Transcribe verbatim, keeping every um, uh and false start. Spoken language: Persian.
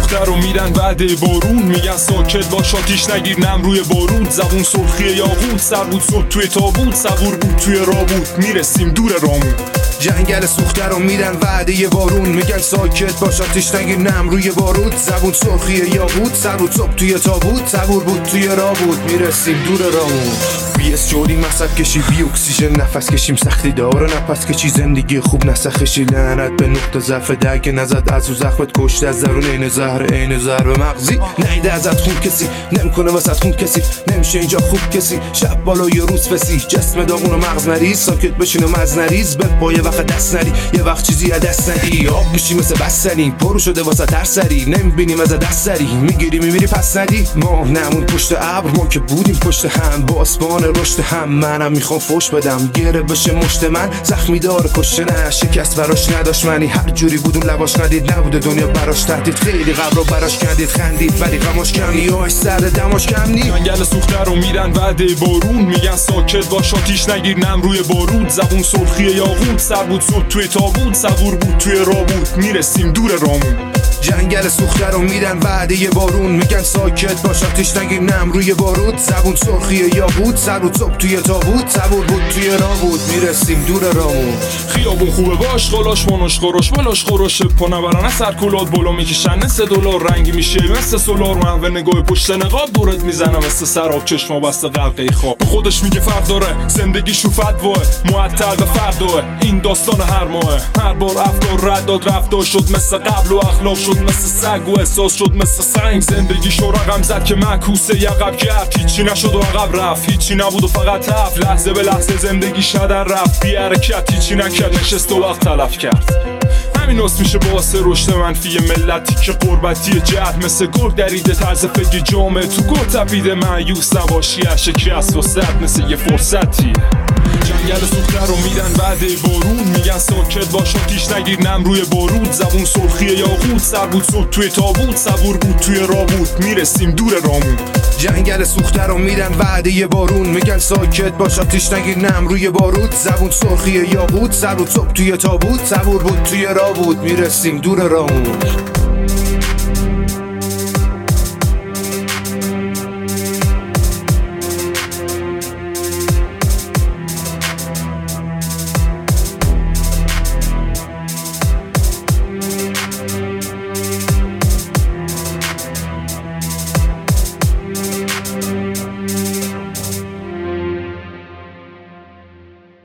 سوخته رو میدن بعد بارون، میگن ساکت باش آتیش نگیر نم روی بارود. زبون سرخی یاقوت، سر بود صبح توی تابوت، صبور بود توی رابوت، میرسیم دور رامون. جنگل سوخته رو میدن وعده بارون، میگن ساکت باش آتیش نگیر نم روی بارود. زبون سرخی یاقوت، سر بود صبح توی تابوت، صبور بود توی رابوت، میرسیم دور رامون. بی اس جوری مصرف کشی، بی اکسیژن نفس کشیم، سختی داره نفس کشی، زندگی خوب نسخشی، لعنت به نقطه ضعف درک نزد از او زخمت کشت از درون عین زهر عین ضرب مغزی. نیده ازت خون کسی، نمیکنه واسط خون کسی، نمیشه اینجا خوب کسی، شب بالا یه روز فسی، جسم داغون و مغز مریض، ساکت بشین و مز نریز، به پای وقت دست نری، یه وقت چیزی از دست ندی، آب میشی مثل بستنی، پرو شده واسه ترسری، نمیبینیم از دست سری، میگیری میمیری پس ندی. ما نمون پشت ابر، ما که بودیم پشت هم، با آسمان رشد هم، منم میخوام فوش بدم، گره بشه مشت من، زخمی داره کشته نه، شکست براش نداشت منی، هر جوری بودون لباش ندید، نبوده دنیا براش تهدید، خیلی قبر رو براش کندید، خندید ولی غماش کم نی، آش سر دماش کم نی. جنگل سوخته رو میدن وعده بارون، میگن ساکت باش آتیش نگیر نم روی بارود. زبون سرخی یاقوت، سر بود صبح توی تابوت، صبور بود توی رابوت، میرسیم دور رامون. جنگل سوخته رو میدن وعده بارون، میگن ساکت باش آتیش نگیر نم روی بارود. زبون سرخی یاقوت، سر بود صبح توی تابوت، صبور بود توی رابوت، میرسیم دور رامون. خیابون خوبه باش خلاش منوش خروش بالاش خروش پا نبرن سر کلات بالا میکشن، سه دلار رنگی میشه مثل سولار، من به نگاه پشت نقاب دورت میزنم مثل سراب، چشما بسته غرقه خواب. خودش میگه فرق داره زندگیشو فتواه، معطل به فرداه، این داستان هر ماه، هر بار افکار رد داد رفتار شد مثل قبل و اخلاق شد مثل سگ و احساس شد مثل سنگ. زندگیشو رقم زد که معکوسه یقب کرد، هیچی نشد و عقب رفت، هیچی نبود و فقط هفت لحظه به لحظه زندگی شدن رفت، بی حرکت هیچی نکرد، نشست و وقت تلف کرد. همین اس میشه باعث رشد منفی ملتی که قربتی جهل مثل گرگ دریده، طرز فکر جامعه تو گل تپیده، مایوس نباشی هر شکست و صد مثل یه فرصتی. جنگل سوخته رو میدن بعد بارون، میگن ساکت باش آتیش نگیر نم روی بارود. زبون سرخی یاقوت، سر بود صبح توی تابوت، صبور بود توی رابوت، میرسیم دور رامون. جنگل سوخته رو میدن وعده بارون، میگن ساکت باش آتیش نگیر نم روی بارود. زبون سرخی یاقوت، سر بود صبح توی تابوت، صبور بود توی رابوت، میرسیم دور رامون.